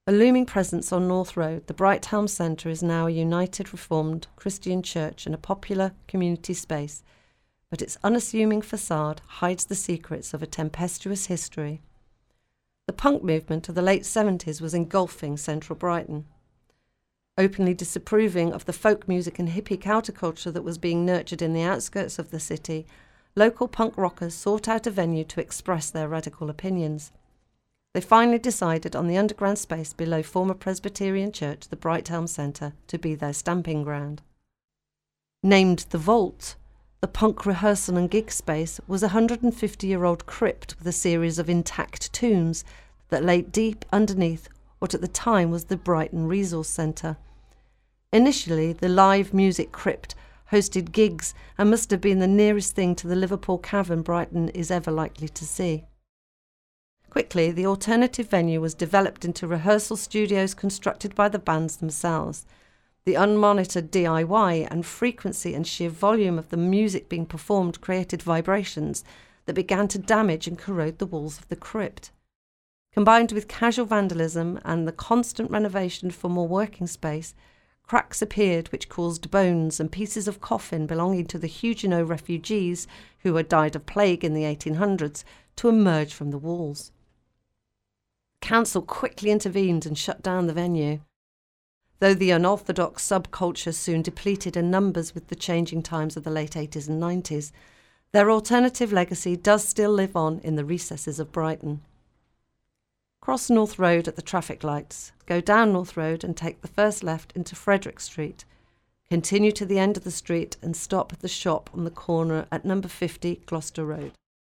A looming presence on North Road, the Brighthelm Centre is now a United Reformed Christian church and a popular community space, but its unassuming facade hides the secrets of a tempestuous history. The punk movement of the late 70s was engulfing central Brighton. Openly disapproving of the folk music and hippie counterculture that was being nurtured in the outskirts of the city, local punk rockers sought out a venue to express their radical opinions. They finally decided on the underground space below former Presbyterian Church, the Brighthelm Centre, to be their stamping ground. Named The Vault, the punk rehearsal and gig space was a 150-year-old crypt with a series of intact tombs that lay deep underneath what at the time was the Brighton Resource Centre. Initially, the live music crypt hosted gigs and must have been the nearest thing to the Liverpool Cavern Brighton is ever likely to see. Quickly, the alternative venue was developed into rehearsal studios constructed by the bands themselves. The unmonitored DIY and frequency and sheer volume of the music being performed created vibrations that began to damage and corrode the walls of the crypt. Combined with casual vandalism and the constant renovation for more working space, cracks appeared which caused bones and pieces of coffin belonging to the Huguenot refugees who had died of plague in the 1800s to emerge from the walls. Council quickly intervened and shut down the venue. Though the unorthodox subculture soon depleted in numbers with the changing times of the late 80s and 90s, their alternative legacy does still live on in the recesses of Brighton. Cross North Road at the traffic lights, go down North Road and take the first left into Frederick Street. Continue to the end of the street and stop at the shop on the corner at number 50 Gloucester Road.